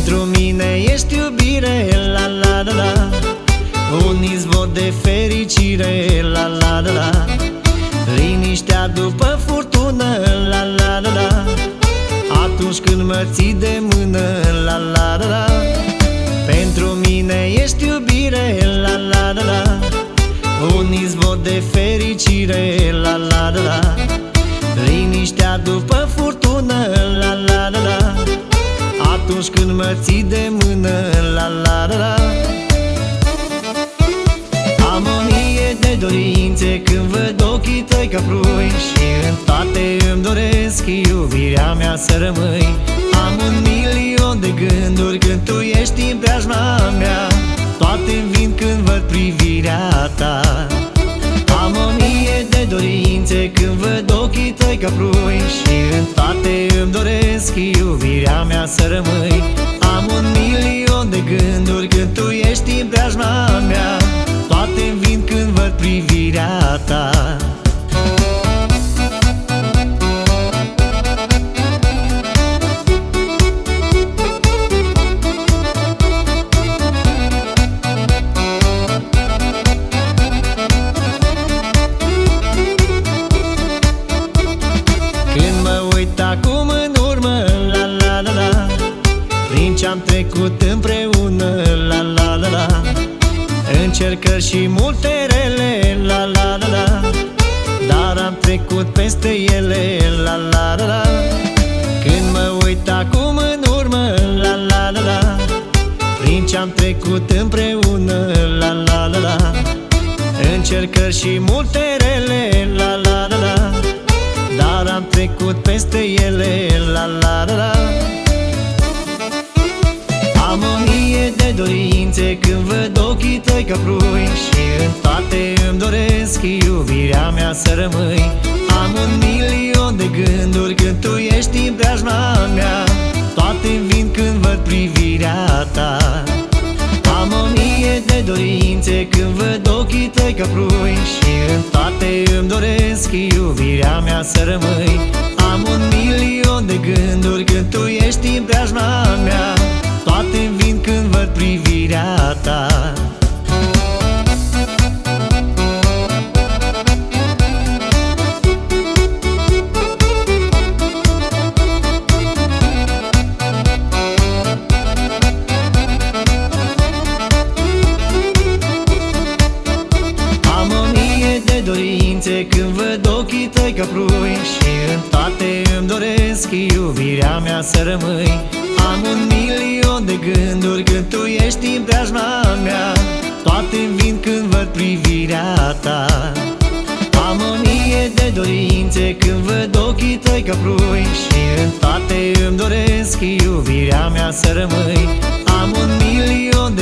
Pentru mine ești iubire, la la la la, un izvor de fericire, la la la la, liniștea după furtună, la la la la, atunci când mă ții de mână, la la la la. Pentru mine ești iubire, la la la la, un izvor de fericire, la la la la, liniștea după furtună, la la la la, atunci când mă ții de mână, la la la la. Am o mie de dorințe când văd ochii tăi ca ploi, și în toate îmi doresc iubirea mea să rămâi. Am un milion de gânduri când tu ești în preajma mea, toate-mi vin când văd privirea ta. Am o mie de dorințe când văd ochii tăi ca ploi, și în toate îmi doresc iubirea mea să rămâi. Am un milion de gânduri când tu ești în preajma mea, toate-mi vin când văd privirea ta. Acum în urmă, la la la la, prin ce-am trecut împreună, la la la la, încercări și multe rele, la la la la, dar am trecut peste ele, la la la la. Când mă uit acum în urmă, la la la la, prin ce-am trecut împreună, la la la la, încercări și multe rele, la la la la, dar am trecut peste ele, la la la la. Am o mie de dorințe când văd ochii tăi ca ploi, și în toate îmi doresc iubirea mea să rămâi. Am un milion de gânduri când tu ești în preajma mea, toate-mi vin când văd privirea ta. Am o mie de dorințe când văd ochii tăi ca ploi, și în toate îmi doresc iubirea mea să rămâi. Am un milion de gânduri când tu ești în preajma mea, toate-mi vin când văd privirea ta. Dorințe când văd ochii tăi ca ploi, și în toate îmi doresc iubirea mea să rămâi. Am un milion de gânduri când tu ești în preajma mea, toate-mi vin când văd privirea ta. Am o mie de dorințe când văd ochii tăi ca ploi, și în toate îmi doresc iubirea mea să rămâi. Am un milion de